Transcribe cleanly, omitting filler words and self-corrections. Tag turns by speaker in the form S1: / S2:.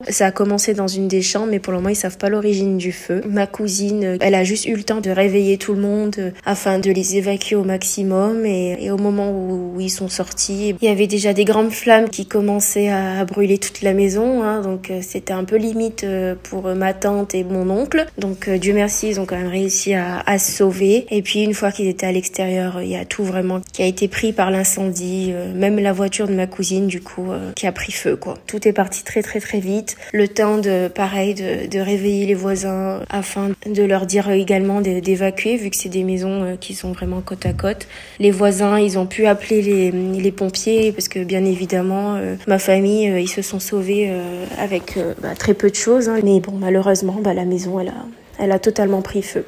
S1: Ça a commencé dans une des chambres, mais pour le moment, ils savent pas l'origine du feu. Ma cousine, elle a juste eu le temps de réveiller tout le monde afin de les évacuer au maximum. Et au moment où ils sont sortis, il y avait déjà des grandes flammes qui commençaient à brûler toute la maison. Donc c'était un peu limite pour ma tante et mon oncle. Donc Dieu merci, ils ont quand même réussi à se sauver. Et puis une fois qu'ils étaient à l'extérieur, il y a tout vraiment qui a été pris par l'incendie. Même la voiture de ma cousine, du coup, qui a pris feu, quoi. Tout est parti très très très vite. Le temps de réveiller les voisins afin de leur dire également d'évacuer, vu que c'est des maisons qui sont vraiment côte à côte. Les voisins, ils ont pu appeler les pompiers parce que bien évidemment, ma famille, ils se sont sauvés avec très peu de choses. Mais bon, malheureusement, la maison, elle a totalement pris feu.